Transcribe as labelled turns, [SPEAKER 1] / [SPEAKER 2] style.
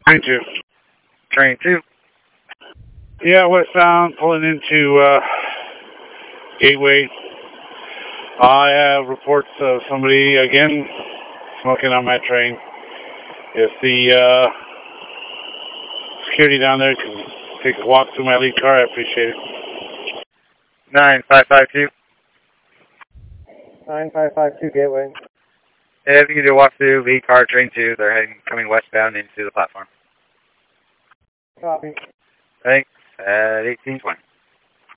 [SPEAKER 1] Train 2.
[SPEAKER 2] Train 2.
[SPEAKER 1] Yeah, westbound, pulling into Gateway. I have reports of somebody, again, smoking on my train. If the security down there can take a walk through my lead car, I appreciate it.
[SPEAKER 2] 9552.
[SPEAKER 3] 9552 Gateway.
[SPEAKER 2] Yeah, if you can do a walk through lead car, train 2, they're coming westbound into the platform.
[SPEAKER 3] Copy.
[SPEAKER 2] Thanks. At 1820.